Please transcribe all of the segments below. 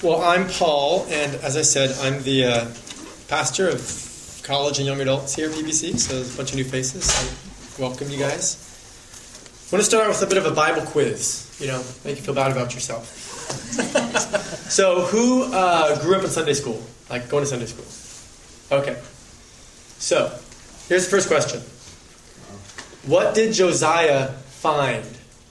Well, I'm Paul, and as I said, I'm the pastor of college and young adults here at PBC, so there's a bunch of new faces. I welcome you guys. I want to start with a bit of a Bible quiz, make you feel bad about yourself. So, who grew up in Sunday school? Like, going to Sunday school? Okay. So, here's the first question. What did Josiah find?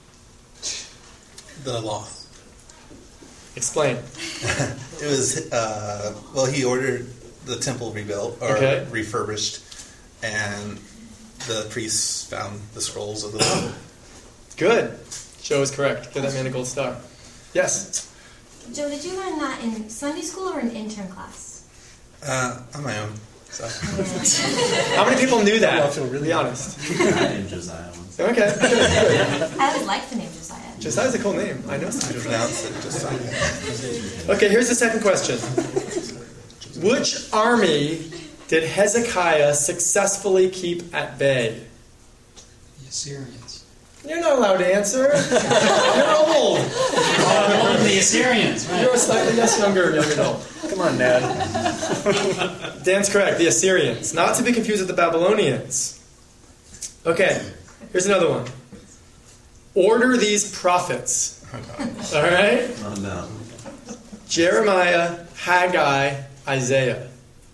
The law. Explain. It was, he ordered the temple rebuilt, or refurbished, and the priests found the scrolls of the law. Good. Joe is correct. Give that man a gold star. Yes? Joe, did you learn that in Sunday school or in intern class? On my own. So. How many people knew that? Be honest. I named Josiah once. Okay. I always liked the name Josiah. Josiah's a cool name. I know. I pronounce it Josiah. Okay, here's the second question. Which army did Hezekiah successfully keep at bay? The Assyrians. You're not allowed to answer. You're old. The Assyrians. Right. You're a slightly less younger young adult. Come on, Dad. Dan's correct. The Assyrians. Not to be confused with the Babylonians. Okay, here's another one. Order these prophets. All right? Oh, no. Jeremiah, Haggai, Isaiah.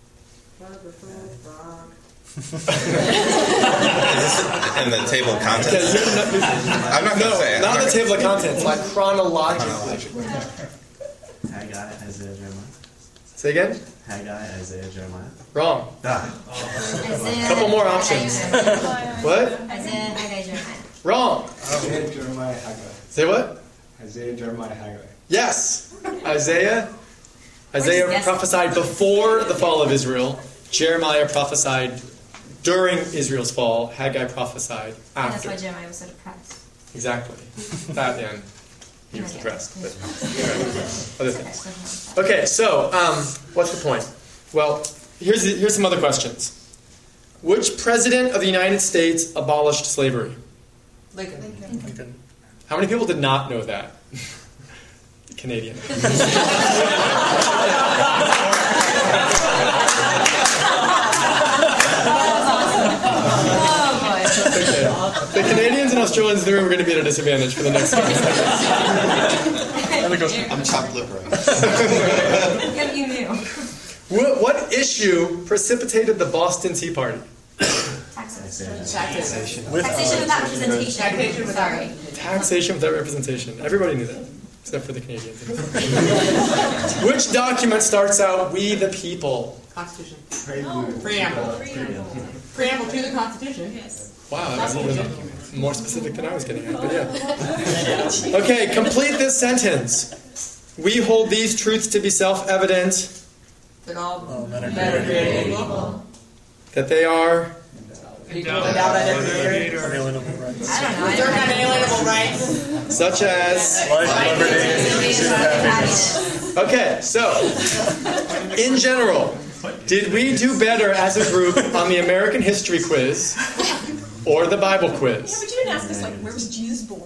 Is this in the table of contents? I'm not going to say it. Not in the table of contents, like chronologically. Haggai, Isaiah, Jeremiah. Say again? Haggai, Isaiah, Jeremiah. Wrong. Isaiah, Couple more options. What? Isaiah, Haggai, Jeremiah. Wrong. Isaiah, Jeremiah, Haggai. Say what? Isaiah, Jeremiah, Haggai. Yes. Isaiah prophesied before the fall of Israel. Jeremiah prophesied during Israel's fall. Haggai prophesied after. And that's why Jeremiah was so depressed. Exactly. That and he was depressed. But other things. Okay, so what's the point? Well, here's some other questions. Which president of the United States abolished slavery? Lincoln. How many people did not know that? Canadian. The Canadians and Australians in the room are going to be at a disadvantage for the next 20 seconds. I'm chopped liver. Yeah, you knew. What issue precipitated the Boston Tea Party? Taxation without representation. Sorry. Taxation without representation. Everybody knew that, except for the Canadians. Which document starts out, "We the people"? Constitution. Preamble. Preamble to the Constitution. Yes. Wow, that was even more specific than I was getting at, but yeah. Okay, complete this sentence. We hold these truths to be self-evident. That all men are created equal. That they are... Without identity. Unalienable rights. I don't know. Certain unalienable rights. Such as... Life, liberty, happiness. Okay, so, in general, did we do better as a group on the American history quiz or the Bible quiz? Yeah, but you didn't ask us, where was Jesus born?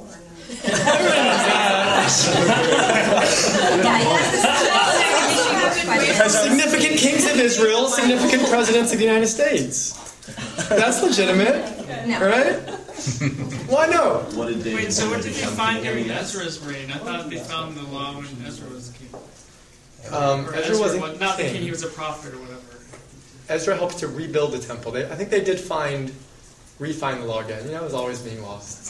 Significant kings of Israel, significant presidents of the United States. That's legitimate, right? Why no? What did David Wait, so what did they find during king? Ezra's reign? I thought they found the law when Ezra was king. Ezra wasn't not the king. king, he was a prophet or whatever. Ezra helped to rebuild the temple. I think they did refine the law again. It was always being lost.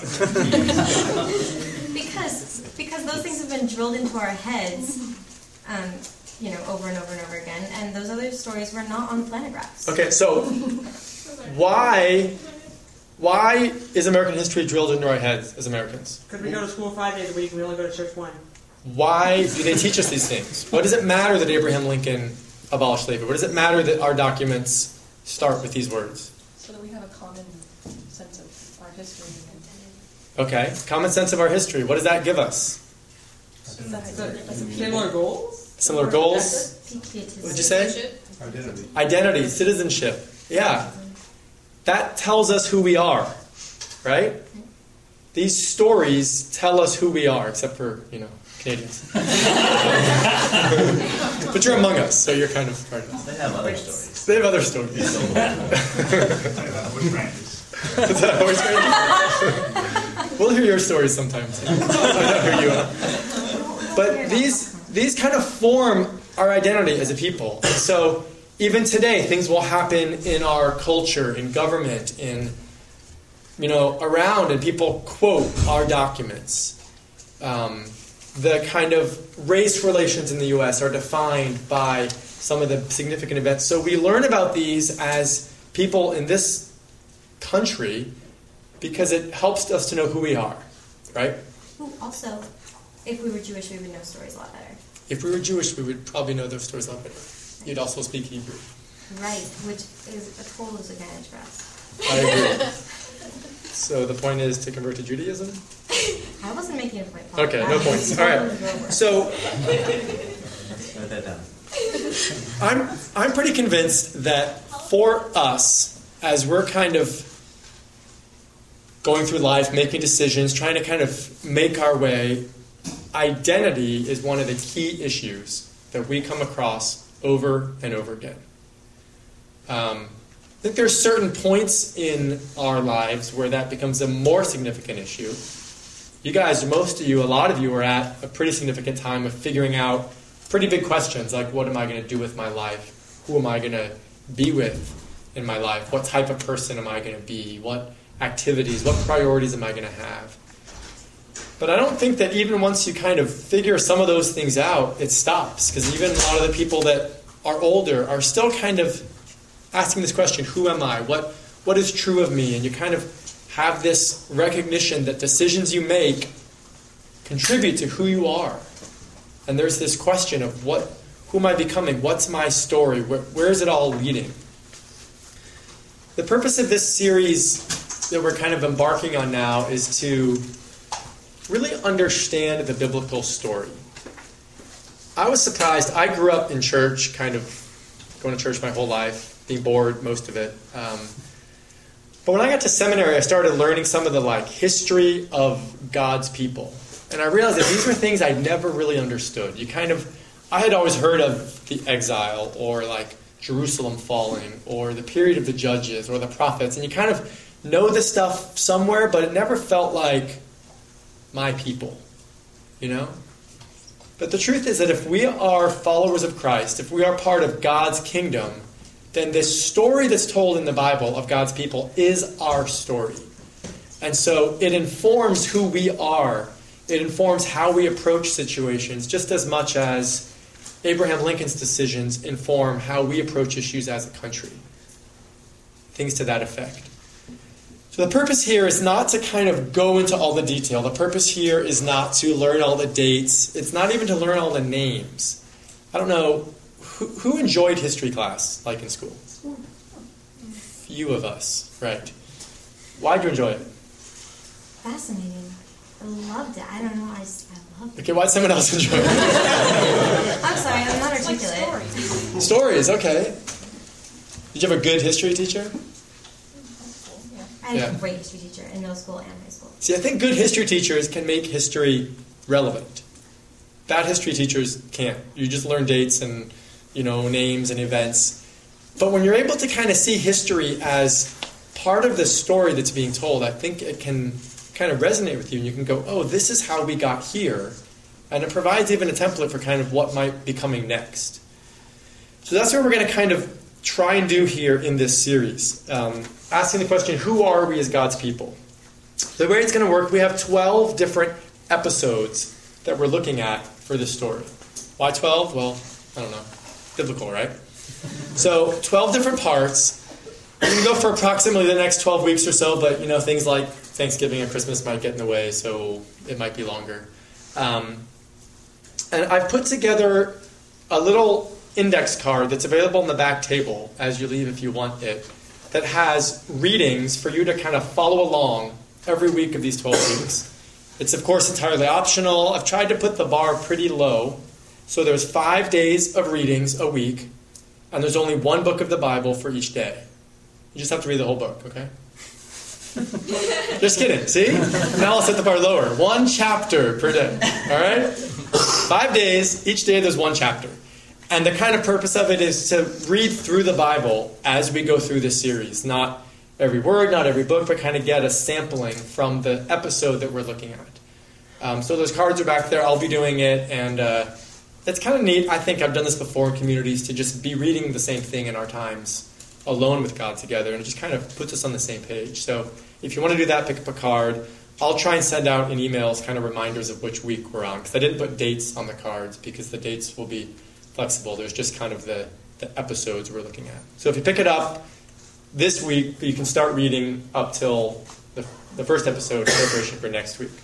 Because those things have been drilled into our heads, over and over and over again, and those other stories were not on the planet graphs. Okay, so why is American history drilled into our heads as Americans? Because we go to school 5 days a week and we only go to church 1. Why do they teach us these things? What does it matter that Abraham Lincoln abolished slavery? What does it matter that our documents start with these words? So that we have a common sense of our history. Okay, common sense of our history. What does that give us? Similar goals? Similar goals? What did you say? Identity, citizenship. Yeah. That tells us who we are, right? These stories tell us who we are, except for, Canadians. But you're among us, so you're kind of part of us. They have other stories. They have other stories. Is that horse rangers? We'll hear your stories sometimes. Find out who you are. But these kind of form our identity as a people. And so even today, things will happen in our culture, in government, around, and people quote our documents. The kind of race relations in the U.S. are defined by some of the significant events. So we learn about these as people in this country because it helps us to know who we are, right? Also, if we were Jewish, we would know stories a lot better. If we were Jewish, we would probably know those stories a lot better. You'd also speak Hebrew. Right, which is a total disadvantage for us. I agree. So the point is to convert to Judaism? I wasn't making a point, Paul. Okay, no points. All right. So Write that down. I'm pretty convinced that for us, as we're kind of going through life, making decisions, trying to kind of make our way, identity is one of the key issues that we come across over and over again. I think there's certain points in our lives where that becomes a more significant issue. You guys, most of you, a lot of you are at a pretty significant time of figuring out pretty big questions like, what am I going to do with my life? Who am I going to be with in my life? What type of person am I going to be? What activities, what priorities am I going to have? But I don't think that even once you kind of figure some of those things out, it stops. Because even a lot of the people that are older are still kind of asking this question, who am I? What is true of me? And you kind of have this recognition that decisions you make contribute to who you are. And there's this question of who am I becoming? What's my story? Where is it all leading? The purpose of this series that we're kind of embarking on now is to really understand the biblical story. I was surprised. I grew up in church, kind of going to church my whole life, being bored most of it. But when I got to seminary, I started learning some of the history of God's people. And I realized that these were things I'd never really understood. I had always heard of the exile, or Jerusalem falling, or the period of the judges, or the prophets, and you kind of know this stuff somewhere, but it never felt like my people, But the truth is that if we are followers of Christ, if we are part of God's kingdom, then this story that's told in the Bible of God's people is our story. And so it informs who we are. It informs how we approach situations, just as much as Abraham Lincoln's decisions inform how we approach issues as a country. Things to that effect. So the purpose here is not to kind of go into all the detail. The purpose here is not to learn all the dates. It's not even to learn all the names. I don't know, who enjoyed history class, in school? Few of us, right. Why'd you enjoy it? Fascinating. I loved it. I don't know, I loved it. Okay, why'd someone else enjoy it? I'm sorry, I'm not articulate. Stories, okay. Did you have a good history teacher? I had a great history teacher in middle school and high school. See, I think good history teachers can make history relevant. Bad history teachers can't. You just learn dates and, names and events. But when you're able to kind of see history as part of the story that's being told, I think it can kind of resonate with you, and you can go, oh, this is how we got here. And it provides even a template for kind of what might be coming next. So that's what we're going to kind of try and do here in this series. Asking the question, who are we as God's people? The way it's going to work, we have 12 different episodes that we're looking at for this story. Why 12? Well, I don't know. Biblical, right? So 12 different parts. We're going to go for approximately the next 12 weeks or so, but things like Thanksgiving and Christmas might get in the way, so it might be longer. And I've put together a little index card that's available on the back table as you leave if you want it, that has readings for you to kind of follow along every week of these 12 weeks. It's, of course, entirely optional. I've tried to put the bar pretty low. So there's 5 days of readings a week, and there's only one book of the Bible for each day. You just have to read the whole book, okay? Just kidding, see? Now I'll set the bar lower. 1 chapter per day, all right? 5 days, each day there's one chapter. And the kind of purpose of it is to read through the Bible as we go through this series. Not every word, not every book, but kind of get a sampling from the episode that we're looking at. So those cards are back there. I'll be doing it. And it's kind of neat. I think I've done this before in communities to just be reading the same thing in our times alone with God together. And it just kind of puts us on the same page. So if you want to do that, pick up a card. I'll try and send out in emails kind of reminders of which week we're on. Because I didn't put dates on the cards because the dates will be flexible. There's just kind of the episodes we're looking at. So if you pick it up this week, you can start reading up till the first episode of preparation for next week.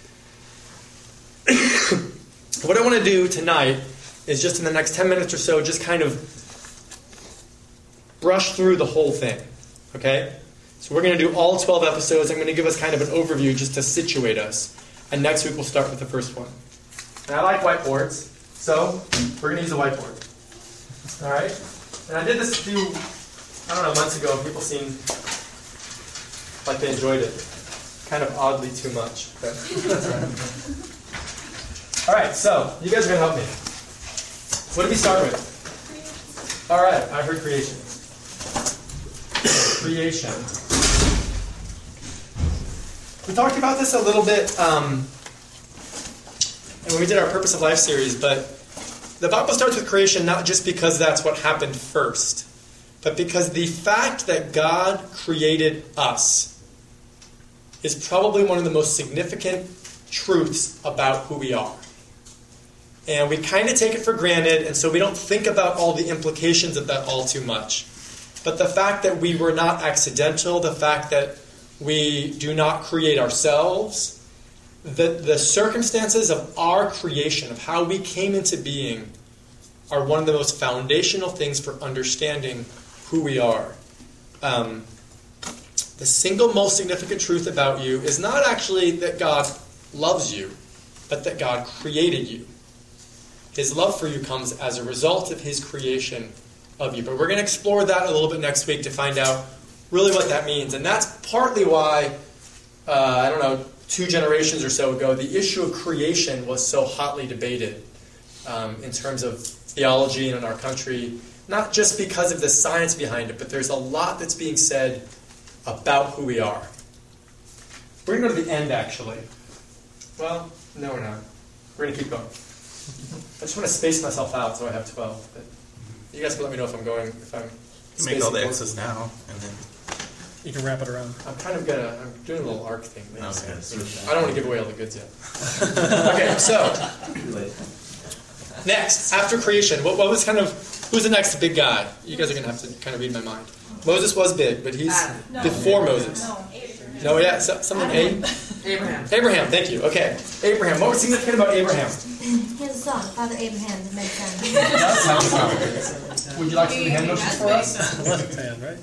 What I want to do tonight is just in the next 10 minutes or so, just kind of brush through the whole thing. Okay? So we're going to do all 12 episodes. I'm going to give us kind of an overview just to situate us. And next week we'll start with the first one. And I like whiteboards. So, we're going to use a whiteboard. All right? And I did this a few, months ago. People seemed like they enjoyed it. Kind of oddly too much. But that's all right. All right, so, you guys are going to help me. What did we start with? All right, I heard creation. Creation. We talked about this a little bit and when we did our Purpose of Life series, but the Bible starts with creation not just because that's what happened first, but because the fact that God created us is probably one of the most significant truths about who we are. And we kind of take it for granted, and so we don't think about all the implications of that all too much. But the fact that we were not accidental, the fact that we do not create ourselves, the circumstances of our creation, of how we came into being, are one of the most foundational things for understanding who we are. The single most significant truth about you is not actually that God loves you, but that God created you. His love for you comes as a result of His creation of you. But we're going to explore that a little bit next week to find out really what that means. And that's partly why, 2 generations or so ago, the issue of creation was so hotly debated in terms of theology and in our country. Not just because of the science behind it, but there's a lot that's being said about who we are. We're going to go to the end, actually. Well, no, we're not. We're going to keep going. I just want to space myself out so I have 12. But you guys can let me know if I'm going, if I'm You make all the X's now, and then you can wrap it around. I'm doing a little arc thing. Okay. I don't want to give away all the goods yet. Okay, so next, after creation, what was who's the next big guy? You guys are going to have to kind of read my mind. Moses was big, but he's before Moses. No, yeah, something Abraham. Abraham, thank you. Okay, Abraham. What was significant about Abraham? He has a son, Father Abraham, that made sense. He does have a son. Would you like to do the hand motions for us? Left hand, right?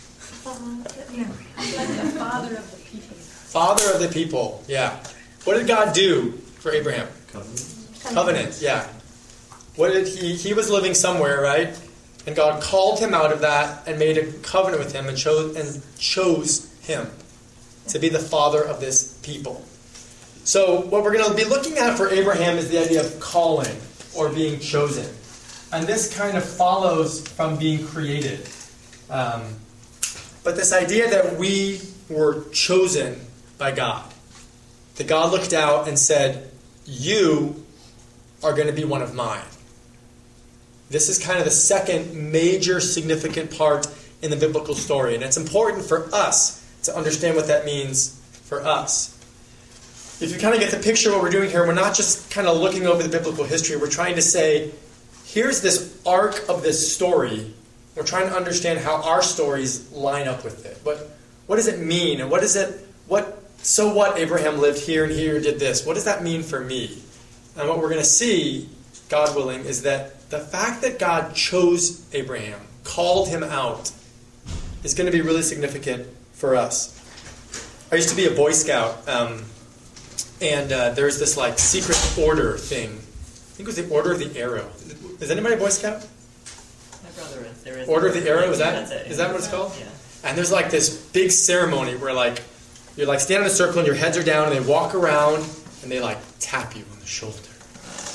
The father of the people. Father of the people, yeah. What did God do for Abraham? Covenant, yeah. What did he was living somewhere, right? And God called him out of that and made a covenant with him and chose him to be the father of this people. So what we're going to be looking at for Abraham is the idea of calling or being chosen. And this kind of follows from being created. But this idea that we were chosen by God. That God looked out and said, you are going to be one of mine. This is kind of the second major significant part in the biblical story. And it's important for us to understand what that means for us. If you kind of get the picture of what we're doing here, we're not just kind of looking over the biblical history. We're trying to say, here's this arc of this story. We're trying to understand how our stories line up with it. What does it mean? And so what Abraham lived here and here did this. What does that mean for me? And what we're going to see, God willing, is that the fact that God chose Abraham, called him out, is going to be really significant for us. I used to be a Boy Scout, and there's this like secret order thing. I think it was the Order of the Arrow. Is anybody a Boy Scout? My brother is. There is Order of the Arrow, is that what it's called? Yeah. And there's like this big ceremony where like you're like standing in a circle and your heads are down and they walk around and they like tap you on the shoulder.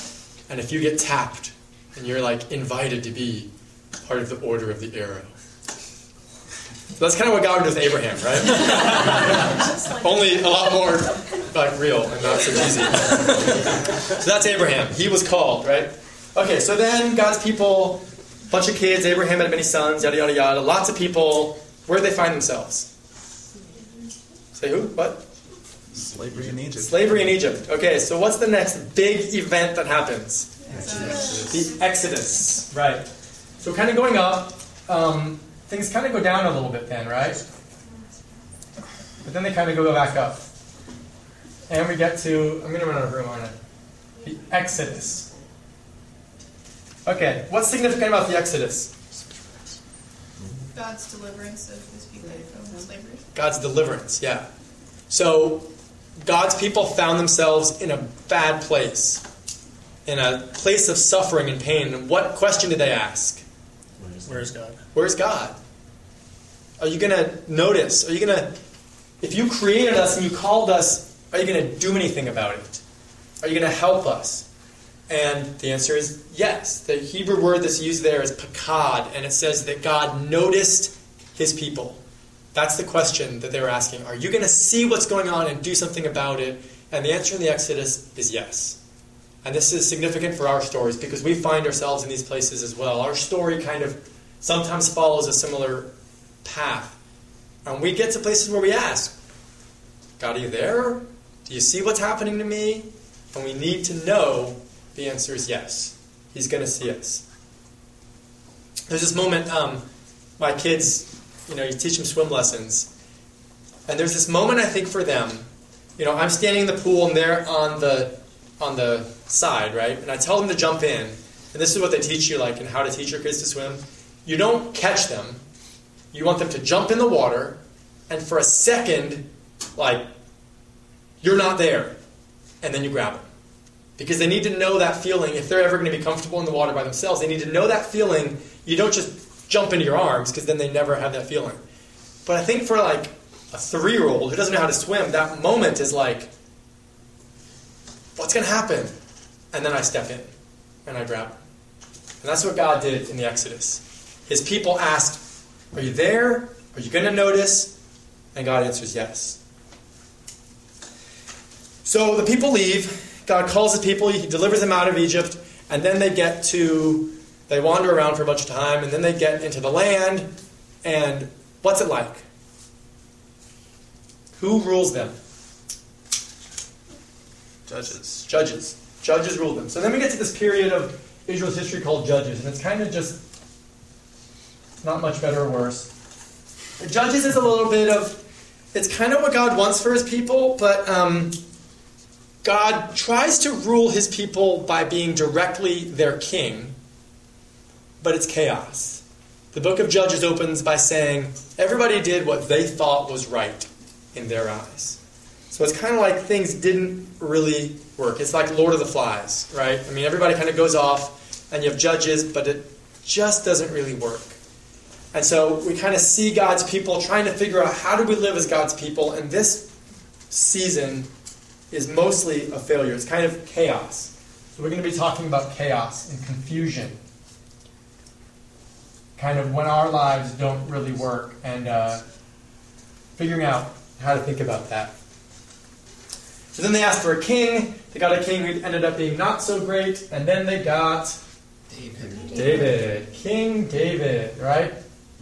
and if you get tapped and you're like invited to be part of the Order of the Arrow. So that's kind of what God did with Abraham, right? Only a lot more like real and not so cheesy. So that's Abraham. He was called, right? Okay, so then God's people, bunch of kids, Abraham had many sons, yada, yada, yada. Lots of people. Where do they find themselves? Say who? What? Slavery in Egypt. Slavery in Egypt. Okay, so what's the next big event that happens? The Exodus. Right. So kind of going up, things kind of go down a little bit then, right? But then they kind of go back up. And we get to, I'm going to run out of room on it. The Exodus. Okay, what's significant about the Exodus? God's deliverance of his people from slavery. God's deliverance, yeah. So, God's people found themselves in a bad place. In a place of suffering and pain. And what question did they ask? Where's God? Where's God? Are you going to notice? Are you going to, if you created us and you called us, are you going to do anything about it? Are you going to help us? And the answer is yes. The Hebrew word that's used there is pakad, and it says that God noticed his people. That's the question that they were asking. Are you going to see what's going on and do something about it? And the answer in the Exodus is yes. And this is significant for our stories because we find ourselves in these places as well. Our story kind of sometimes follows a similar path. And we get to places where we ask, God, are you there? Do you see what's happening to me? And we need to know the answer is yes. He's going to see us. There's this moment, my kids, you teach them swim lessons. And there's this moment, I think, for them. I'm standing in the pool and they're on the side, right? And I tell them to jump in. And this is what they teach you, and how to teach your kids to swim. You don't catch them. You want them to jump in the water, and for a second, you're not there. And then you grab them. Because they need to know that feeling. If they're ever going to be comfortable in the water by themselves, they need to know that feeling. You don't just jump into your arms, because then they never have that feeling. But I think for a 3-year-old who doesn't know how to swim, that moment is what's going to happen? And then I step in, and I grab them. And that's what God did in the Exodus. His people asked, are you there? Are you going to notice? And God answers yes. So the people leave. God calls his people. He delivers them out of Egypt. And then they wander around for a bunch of time. And then they get into the land. And what's it like? Who rules them? Judges. Judges rule them. So then we get to this period of Israel's history called Judges. And it's kind of just not much better or worse. Judges is a little bit of, it's kind of what God wants for his people, but God tries to rule his people by being directly their king, but it's chaos. The book of Judges opens by saying everybody did what they thought was right in their eyes. So it's kind of like things didn't really work. It's like Lord of the Flies, right? I mean, everybody kind of goes off, and you have judges, but it just doesn't really work. And so we kind of see God's people trying to figure out how do we live as God's people, and this season is mostly a failure. It's kind of chaos. So we're going to be talking about chaos and confusion. Kind of when our lives don't really work, and figuring out how to think about that. So then they asked for a king. They got a king who ended up being not so great. And then they got David. King David, right?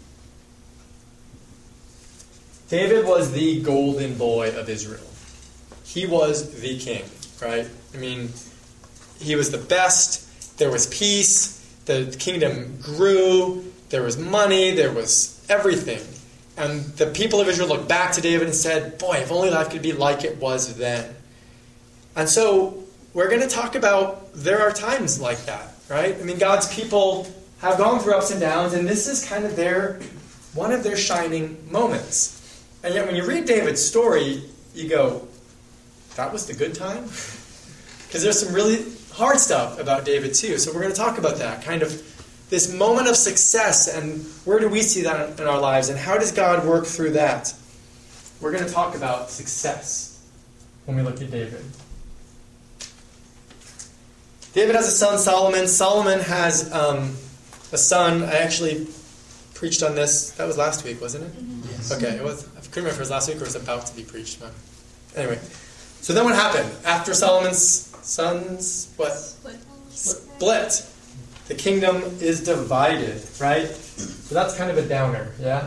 David was the golden boy of Israel. He was the king, right? I mean, he was the best. There was peace. The kingdom grew. There was money. There was everything. And the people of Israel looked back to David and said, boy, if only life could be like it was then. And so we're going to talk about there are times like that, right? I mean, God's people have gone through ups and downs, and this is kind of one of their shining moments. And yet when you read David's story, you go, that was the good time? Because there's some really hard stuff about David too. So we're going to talk about that, kind of this moment of success, and where do we see that in our lives, and how does God work through that? We're going to talk about success when we look at David. David has a son, Solomon. Solomon has a son. I actually preached on this. That was last week, wasn't it? Yes. Okay, it was. I couldn't remember if it was last week or it was about to be preached. But anyway, so then what happened? After Solomon's sons, what? Split. The kingdom is divided, right? So that's kind of a downer, yeah?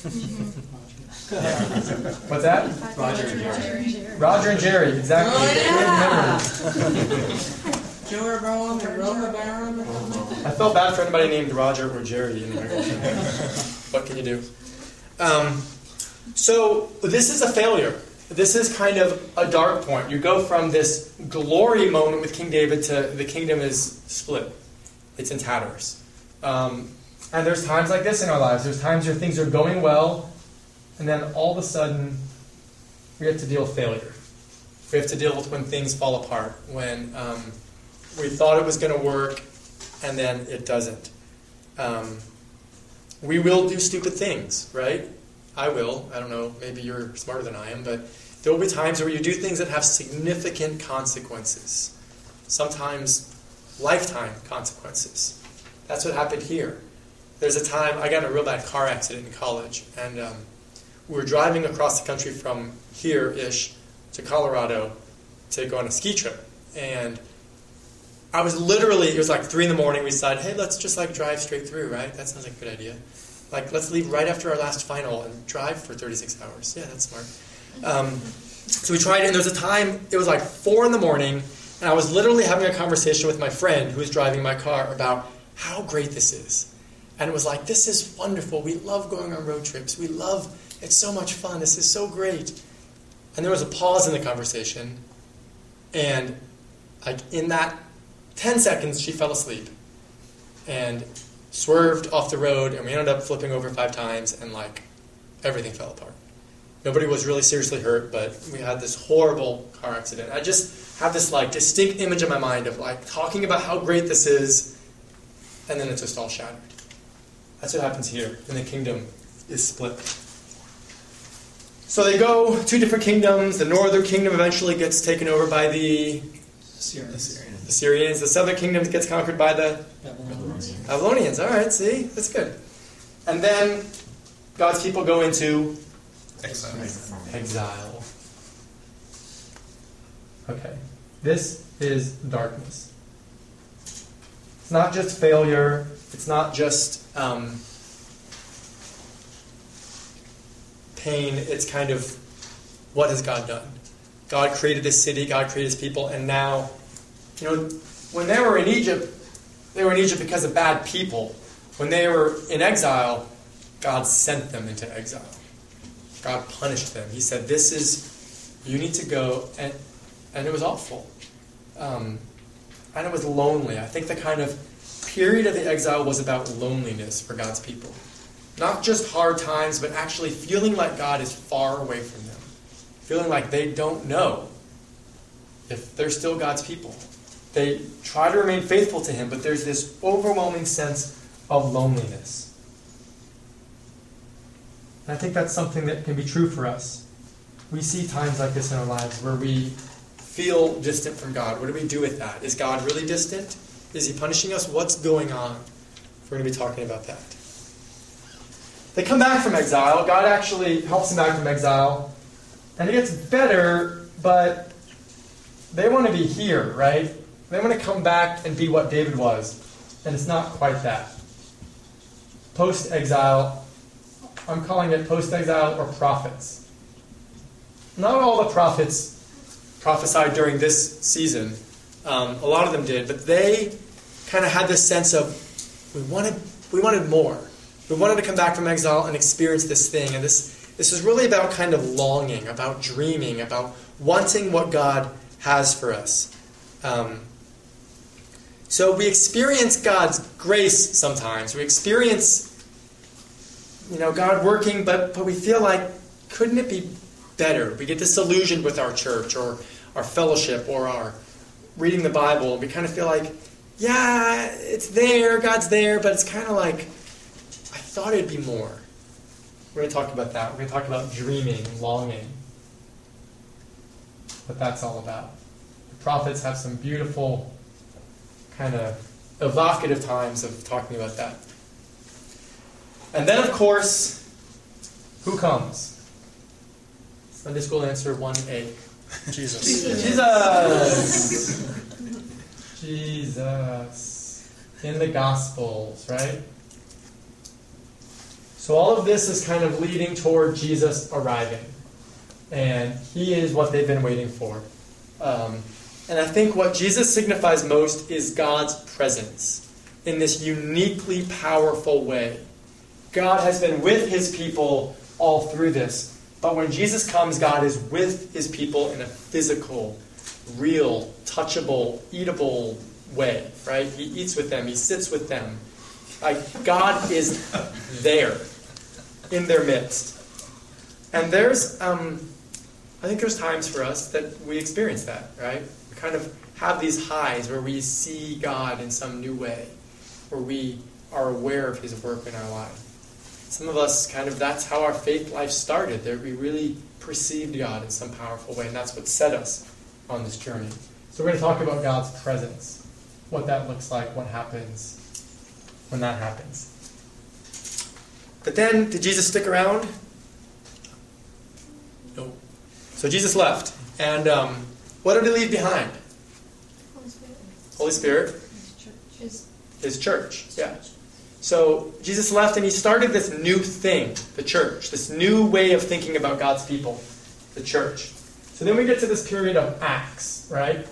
What's that? Roger and Jerry. Roger and Jerry, exactly. Oh, yeah. Jeroboam and Rehoboam. I felt bad for anybody named Roger or Jerry. What can you do? So this is a failure. This is kind of a dark point. You go from this glory moment with King David to the kingdom is split. It's in tatters. And there's times like this in our lives. There's times where things are going well, and then all of a sudden we have to deal with failure. We have to deal with when things fall apart, when we thought it was going to work, and then it doesn't. We will do stupid things, right? I will. I don't know. Maybe you're smarter than I am, but there will be times where you do things that have significant consequences. Sometimes lifetime consequences. That's what happened here. There's a time I got in a real bad car accident in college, and we were driving across the country from here-ish to Colorado to go on a ski trip. And I was literally, it was like 3 in the morning, we decided, hey, let's just like drive straight through, right? That sounds like a good idea. Like, let's leave right after our last final and drive for 36 hours. Yeah, that's smart. So we tried it, and there was a time, it was like 4 in the morning, and I was literally having a conversation with my friend who was driving my car about how great this is. And it was like, this is wonderful. We love going on road trips. It's so much fun. This is so great. And there was a pause in the conversation, and like in that 10 seconds, she fell asleep and swerved off the road, and we ended up flipping over 5 times, and like everything fell apart. Nobody was really seriously hurt, but we had this horrible car accident. I just have this like distinct image in my mind of like talking about how great this is, and then it's just all shattered. That's what happens here, and the kingdom is split. So they go 2 different kingdoms. The northern kingdom eventually gets taken over by the Syrians. The southern kingdom gets conquered by the Babylonians. All right, see? That's good. And then God's people go into exile. Okay. This is darkness. It's not just failure. It's not just pain. It's kind of, what has God done? God created this city. God created his people. And now, when they were in Egypt because of bad people. When they were in exile, God sent them into exile. God punished them. He said, you need to go. And it was awful. And it was lonely. I think the kind of period of the exile was about loneliness for God's people. Not just hard times, but actually feeling like God is far away from them. Feeling like they don't know if they're still God's people. They try to remain faithful to him, but there's this overwhelming sense of loneliness. And I think that's something that can be true for us. We see times like this in our lives where we feel distant from God. What do we do with that? Is God really distant? Is he punishing us? What's going on? We're going to be talking about that. They come back from exile. God actually helps them back from exile. And it gets better, but they want to be here, right? They want to come back and be what David was. And it's not quite that. Post-exile, I'm calling it post-exile or prophets. Not all the prophets prophesied during this season. A lot of them did, but they kind of had this sense of we wanted more. We wanted to come back from exile and experience this thing. And this is really about kind of longing, about dreaming, about wanting what God has for us. So we experience God's grace sometimes. We experience, God working, but we feel like, couldn't it be better? We get disillusioned with our church or our fellowship or our reading the Bible. We kind of feel like, yeah, it's there, God's there, but it's kind of like, I thought it'd be more. We're going to talk about that. We're going to talk about dreaming, longing. What that's all about. The prophets have some beautiful kind of evocative times of talking about that. And then, of course, who comes? Sunday school answer 1A. Jesus. Jesus. In the Gospels, right? So all of this is kind of leading toward Jesus arriving. And he is what they've been waiting for. And I think what Jesus signifies most is God's presence in this uniquely powerful way. God has been with his people all through this. But when Jesus comes, God is with his people in a physical, real, touchable, eatable way, right? He eats with them. He sits with them. God is there in their midst. And there's, I think there's times for us that we experience that, right? We kind of have these highs where we see God in some new way, where we are aware of his work in our life. Some of us that's how our faith life started, that we really perceived God in some powerful way, and that's what set us on this journey. So we're going to talk about God's presence, what that looks like, what happens when that happens. But then, did Jesus stick around? No. So Jesus left. And what did he leave behind? Holy Spirit. His church. Yeah. So Jesus left and he started this new thing, the church. This new way of thinking about God's people, the church. So then we get to this period of Acts, right?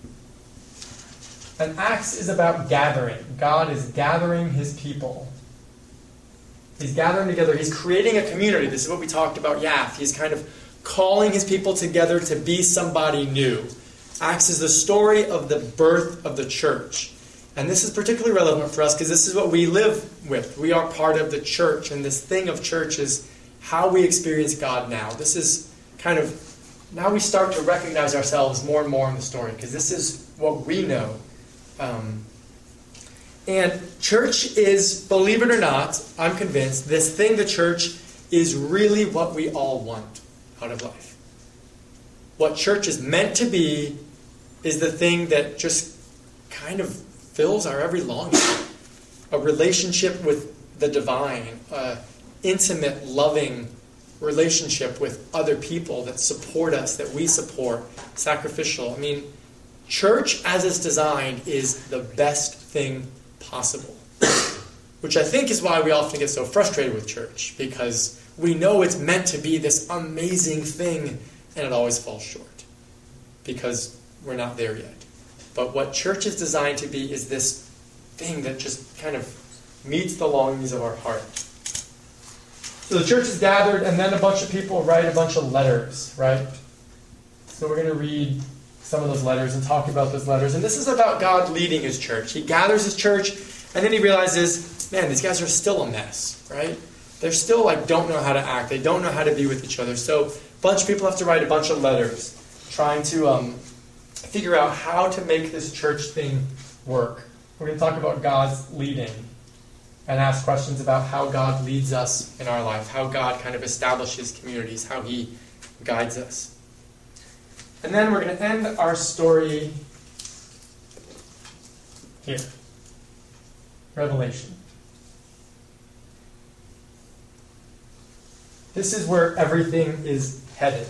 And Acts is about gathering. God is gathering his people. He's gathering together. He's creating a community. This is what we talked about, Yath. He's kind of calling his people together to be somebody new. Acts is the story of the birth of the church. And this is particularly relevant for us because this is what we live with. We are part of the church, and this thing of church is how we experience God now. This is kind of, now we start to recognize ourselves more and more in the story because this is what we know. And church is, believe it or not, I'm convinced, this thing, the church, is really what we all want out of life. What church is meant to be is the thing that just kind of fills our every longing. A relationship with the divine, an intimate, loving relationship with other people that support us, that we support, sacrificial. I mean, church as it's designed is the best thing possible. Which I think is why we often get so frustrated with church, because we know it's meant to be this amazing thing, and it always falls short. Because we're not there yet. But what church is designed to be is this thing that just kind of meets the longings of our heart. So the church is gathered, and then a bunch of people write a bunch of letters, right? So we're going to read some of those letters and talk about those letters. And this is about God leading his church. He gathers his church, and then he realizes, man, these guys are still a mess, right? They're still don't know how to act. They don't know how to be with each other. So a bunch of people have to write a bunch of letters trying to figure out how to make this church thing work. We're going to talk about God's leading and ask questions about how God leads us in our life, how God kind of establishes communities, how he guides us. And then we're going to end our story here. Revelation. This is where everything is headed.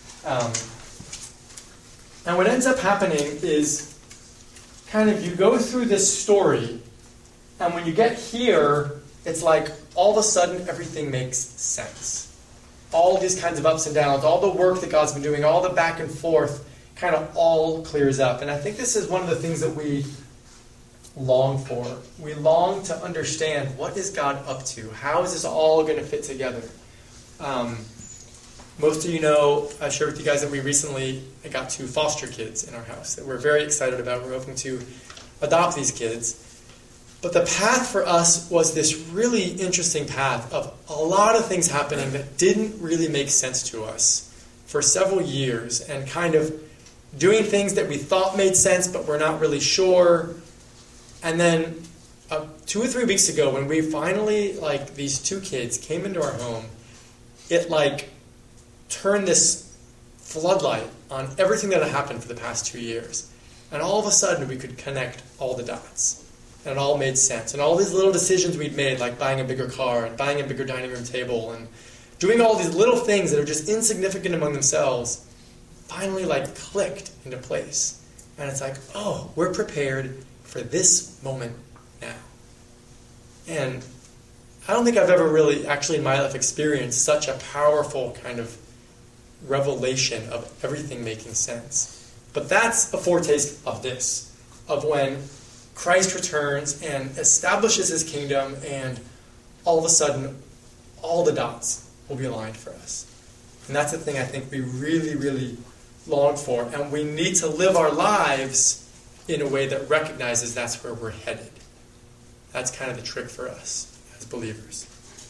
And what ends up happening is kind of you go through this story, and when you get here, it's like all of a sudden everything makes sense. All these kinds of ups and downs, all the work that God's been doing, all the back and forth, kind of all clears up. And I think this is one of the things that we long for. We long to understand, what is God up to? How is this all going to fit together? Most of you know, I shared with you guys that we recently got 2 foster kids in our house that we're very excited about. We're hoping to adopt these kids. But the path for us was this really interesting path of a lot of things happening that didn't really make sense to us for several years, and kind of doing things that we thought made sense but we're not really sure. And then 2 or 3 weeks ago, when we finally, these 2 kids came into our home, it turned this floodlight on everything that had happened for the past 2 years. And all of a sudden, we could connect all the dots. And it all made sense. And all these little decisions we'd made, like buying a bigger car and buying a bigger dining room table and doing all these little things that are just insignificant among themselves, finally like clicked into place. And it's like, oh, we're prepared for this moment now. And I don't think I've ever really actually in my life experienced such a powerful kind of revelation of everything making sense. But that's a foretaste of this, of when Christ returns and establishes his kingdom, and all of a sudden, all the dots will be aligned for us. And that's the thing I think we really, really long for. And we need to live our lives in a way that recognizes that's where we're headed. That's kind of the trick for us as believers.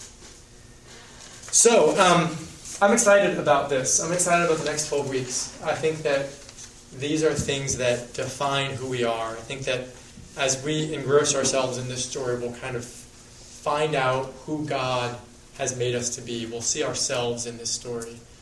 So, I'm excited about this. I'm excited about the next 12 weeks. I think that these are things that define who we are. I think that as we engross ourselves in this story, we'll kind of find out who God has made us to be. We'll see ourselves in this story.